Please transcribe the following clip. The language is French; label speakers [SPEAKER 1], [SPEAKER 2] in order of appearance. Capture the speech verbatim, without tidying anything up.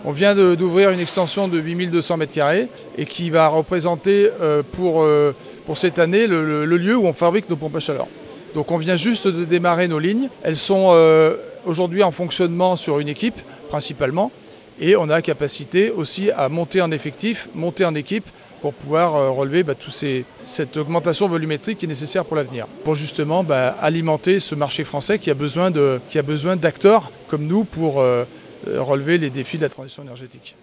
[SPEAKER 1] On vient d'ouvrir une extension de huit mille deux cents mètres carrés et qui va représenter euh, pour, euh, pour cette année le, le, le lieu où on fabrique nos pompes à chaleur. Donc on vient juste de démarrer nos lignes. Elles sont euh, aujourd'hui en fonctionnement sur une équipe principalement et on a la capacité aussi à monter en effectif, monter en équipe pour pouvoir euh, relever bah, tout ces, cette augmentation volumétrique qui est nécessaire pour l'avenir. Pour justement bah, alimenter ce marché français qui a besoin de, qui a besoin d'acteurs comme nous pour euh, relever les défis de la transition énergétique.